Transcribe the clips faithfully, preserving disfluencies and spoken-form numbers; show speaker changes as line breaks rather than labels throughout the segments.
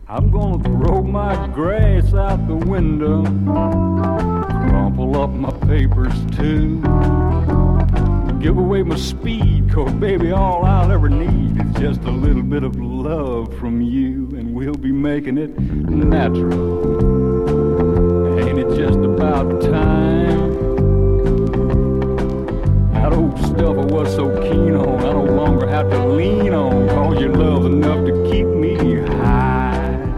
I'm gonna throw my grass out the window, crumple up my papers too, give away my speed, 'cause baby, all I'll ever need is just a little bit of love from you, and we'll be making it natural. Ain't it just about time? That old stuff I was so keen on, I no longer have to lean on, 'cause your love's enough to keep me high.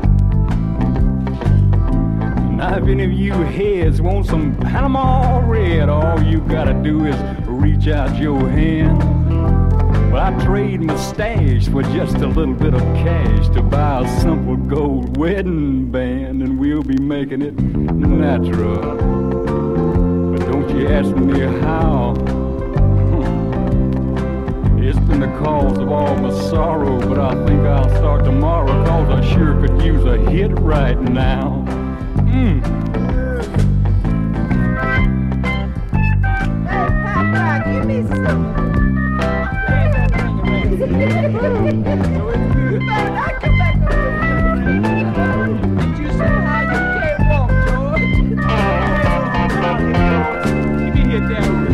Now if any of you heads want some Panama red, all you gotta do is reach out your hand. Well, I trade my stash for just a little bit of cash to buy a simple gold wedding band, and we'll be making it natural. But don't you ask me how. It's been the cause of all my sorrow, but I think I'll start tomorrow, 'cause I sure could use a hit right now. Mm.
Hey, Papa, give me some. You better not come back around. Did you say how you can't walk, George? Give me hit that one.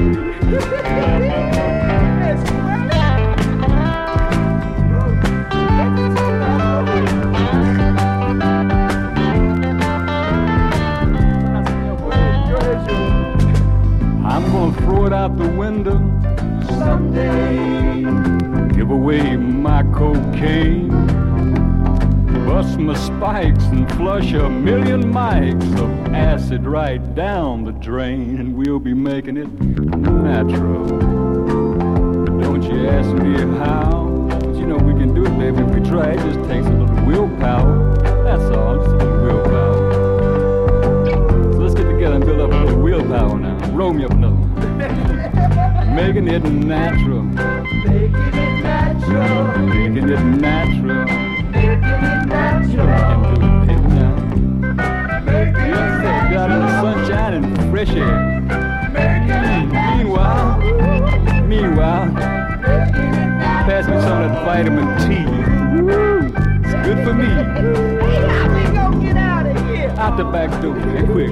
I'm gonna throw it out the window someday, give away my cocaine, bust my spikes and flush a million mics of acid right down the drain, and we'll be making it natural. But don't you ask me how, but you know we can do it, baby, if we try. It just takes a little willpower, that's all, just a little willpower. So let's get together and build up a little willpower now. Roll me up another one. Making it natural.
Making it natural.
Making it natural.
Making it natural.
We can do it now.
Making
Yes,
it
sir. Got in the sunshine and fresh air.
Making it
Meanwhile, meanwhile, pass me some of that vitamin T. Woo! It's good for me.
Hey, how we gonna get out of here?
Out the back door, hey, quick.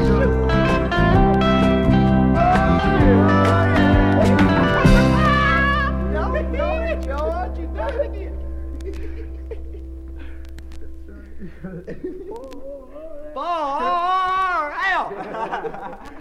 No, no, George, you got it again. Far out.